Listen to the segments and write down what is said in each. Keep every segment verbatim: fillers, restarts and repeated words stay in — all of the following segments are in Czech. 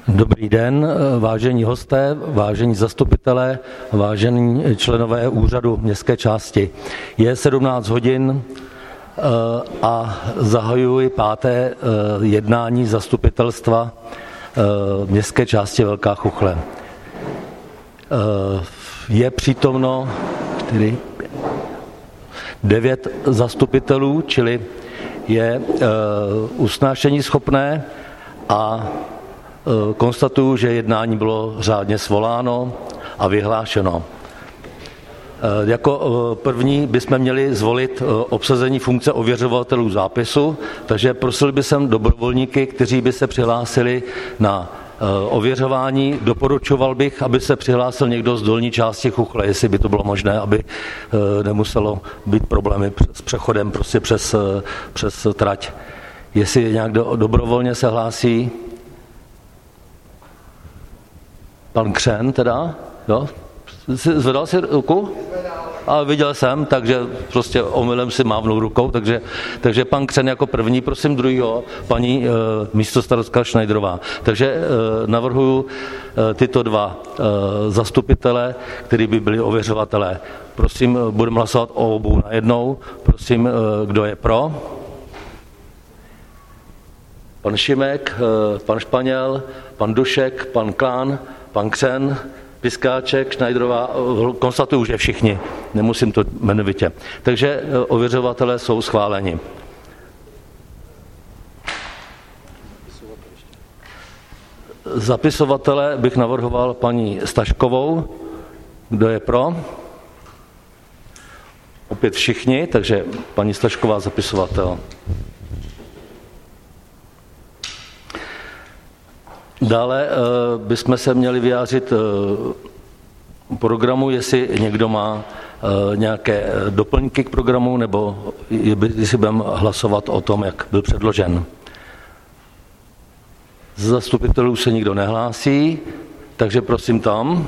Dobrý den, vážení hosté, vážení zastupitelé, vážení členové úřadu městské části. Je sedmnáct hodin a zahajuji páté jednání zastupitelstva městské části Velká Chuchle. Je přítomno čtyři, devět zastupitelů, čili je usnášení schopné a konstatuju, že jednání bylo řádně svoláno a vyhlášeno. Jako první bychom měli zvolit obsazení funkce ověřovatelů zápisu, takže prosil bych sem dobrovolníky, kteří by se přihlásili na ověřování. Doporučoval bych, aby se přihlásil někdo z dolní části Chuchle, jestli by to bylo možné, aby nemuselo být problémy s přechodem prostě přes, přes trať. Jestli nějak dobrovolně se hlásí. Pan Křen teda, jo? Zvedal si ruku? A viděl jsem, takže prostě omylem si mávnul rukou, takže, takže pan Křen jako první, prosím druhýho, paní e, místostarostka Schneiderová. Takže e, navrhuju e, tyto dva e, zastupitele, kteří by byli ověřovatelé. Prosím, budeme hlasovat o obou najednou. Prosím, e, kdo je pro? Pan Šimek, e, pan Španěl, pan Dušek, pan Klán, pan Křen, Piskáček, Schneiderová, konstatuju, že všichni, nemusím to jmenovitě. Takže ověřovatelé jsou schváleni. Zapisovatele bych navrhoval paní Staškovou. Kdo je pro? Opět všichni, takže paní Stašková zapisovatel. Dále bychom se měli vyjádřit programu, jestli někdo má nějaké doplňky k programu, nebo jestli budeme hlasovat o tom, jak byl předložen. Z zastupitelů se nikdo nehlásí, takže prosím tam.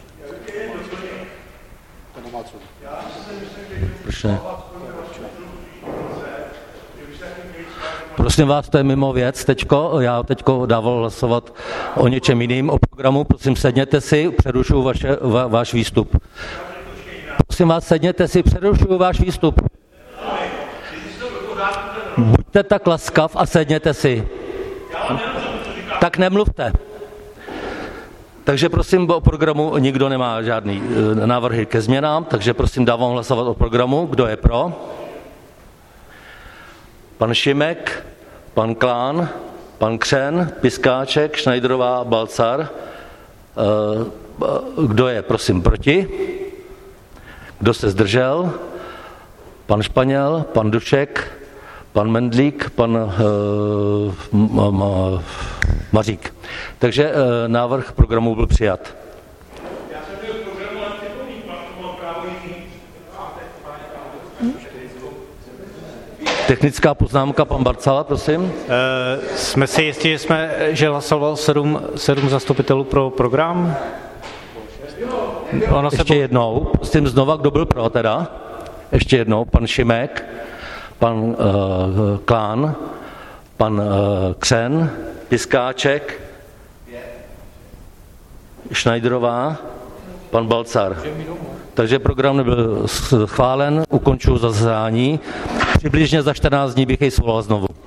Proč ne? Prosím vás, to je mimo věc teďko. Já teďko dával hlasovat o něčem jiným, o programu. Prosím, sedněte si, přerušuju vaše, va, váš výstup. Prosím vás, sedněte si, přerušuju váš výstup. Buďte tak laskav a sedněte si. Tak nemluvte. Takže prosím, o programu nikdo nemá žádný návrhy ke změnám, takže prosím, dávám hlasovat o programu. Kdo je pro? Pan Šimek, pan Klán, pan Křen, Piskáček, Schneiderová, Balcar. Kdo je, prosím, proti? Kdo se zdržel? Pan Španěl, pan Dušek, pan Mendlík, pan uh, Mařík. Takže uh, návrh programu byl přijat. Technická poznámka, pan Barcala, prosím. E, jsme si jistí, že, jsme, že hlasoval sedm, sedm zastupitelů pro program? Ono Ještě se... jednou, prosím znova, kdo byl pro teda? Ještě jednou, pan Šimek, pan uh, Klán, pan uh, Křen, Piskáček, Schneiderová, pan Balcar. Takže program nebyl schválen, ukončuji zasedání. Přibližně za čtrnáct dní bych jej svolal znovu.